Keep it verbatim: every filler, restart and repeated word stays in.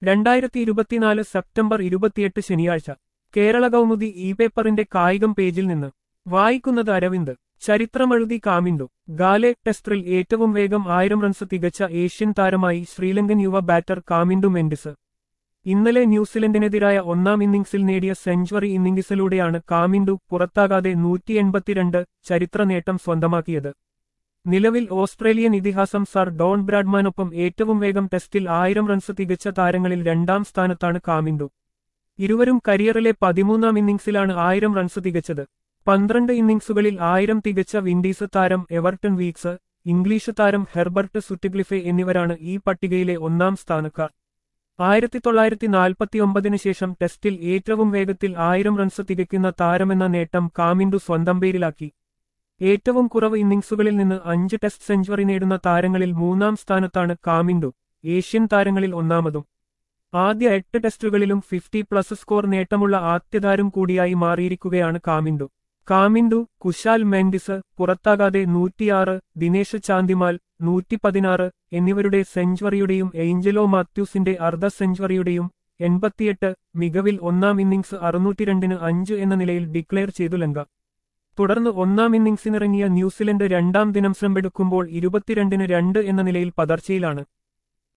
രണ്ടായിരത്തി ഇരുപത്തിനാല് സെപ്റ്റംബർ ഇരുപത്തിയെട്ട് ശനിയാഴ്ച കേരള കൗമുദി ഇ പേപ്പറിന്റെ കായികം പേജിൽ നിന്ന് വായിക്കുന്നത് അരവിന്ദ്. ചരിത്രമെഴുതി കാമിൻഡു. ഗാലെ ടെസ്റ്റിൽ ഏറ്റവും വേഗം ആയിരം റൺസ് തികച്ച ഏഷ്യൻ താരമായി ശ്രീലങ്കൻ യുവ ബാറ്റർ കാമിൻഡു മെൻഡിസ്. ഇന്നലെ ന്യൂസിലൻഡിനെതിരായ ഒന്നാം ഇന്നിംഗ്സിൽ നേടിയ സെഞ്ചുറി ഇന്നിംഗ്സിലൂടെയാണ് കാമിൻഡു പുറത്താകാതെ നൂറ്റി എൺപത്തിരണ്ട് ചരിത്ര നേട്ടം സ്വന്തമാക്കിയത്. നിലവിൽ ഓസ്ട്രേലിയൻ ഇതിഹാസം സർ ഡോൺ ബ്രാഡ്മാനൊപ്പം ഏറ്റവും വേഗം ടെസ്റ്റിൽ ആയിരം റൺസ് തികച്ച താരങ്ങളിൽ രണ്ടാം സ്ഥാനത്താണ് കാമിൻഡു. ഇരുവരും കരിയറിലെ പതിമൂന്നാം ഇന്നിംഗ്സിലാണ് ആയിരം റൺസ് തികച്ചത്. പന്ത്രണ്ട് ഇന്നിംഗ്സുകളിൽ ആയിരം തികച്ച വിൻഡീസ് താരം എവർട്ടൺ വീക്സ്, ഇംഗ്ലീഷ് താരം ഹെർബർട്ട് സുറ്റിഗ്ലിഫെ എന്നിവരാണ് ഈ പട്ടികയിലെ ഒന്നാം സ്ഥാനക്കാർ. ആയിരത്തി തൊള്ളായിരത്തി നാൽപ്പത്തിയൊമ്പതിന് ശേഷം ടെസ്റ്റിൽ ഏറ്റവും വേഗത്തിൽ ആയിരം റൺസ് തികയ്ക്കുന്ന താരമെന്ന നേട്ടം കാമിൻഡു സ്വന്തം പേരിലാക്കി. ഏറ്റവും കുറവ് ഇന്നിംഗ്സുകളിൽ നിന്ന് അഞ്ച് ടെസ്റ്റ് സെഞ്ചുറി നേടുന്ന താരങ്ങളിൽ മൂന്നാം സ്ഥാനത്താണ് കാമിൻഡു, ഏഷ്യൻ താരങ്ങളിൽ ഒന്നാമതും. ആദ്യ എട്ട് ടെസ്റ്റുകളിലും ഫിഫ്റ്റി പ്ലസ് സ്കോർ നേട്ടമുള്ള ആദ്യതാരം കൂടിയായി മാറിയിരിക്കുകയാണ് കാമിൻഡു. കാമിൻഡു, കുശാൽ മെൻഡിസ് പുറത്താകാതെ നൂറ്റിയാറ്, ദിനേശ് ചാന്ദിമാൽ നൂറ്റി പതിനാറ് എന്നിവരുടെ സെഞ്ചുറിയുടെയും ഏഞ്ചലോ മാത്യൂസിന്റെ അർദ്ധ സെഞ്ചുറിയുടെയും എൺപത്തിയെട്ട് മികവിൽ ഒന്നാം ഇന്നിംഗ്സ് അറുന്നൂറ്റിരണ്ടിന് അഞ്ച് എന്ന നിലയിൽ ഡിക്ലെയർ ചെയ്തു ലങ്ക. തുടർന്ന് ഒന്നാം ഇന്നിംഗ്സിനിറങ്ങിയ ന്യൂസിലൻഡ് രണ്ടാം ദിനം ശ്രമമെടുക്കുമ്പോൾ ഇരുപത്തിരണ്ടിന് രണ്ട് എന്ന നിലയിൽ പതർച്ചയിലാണ്.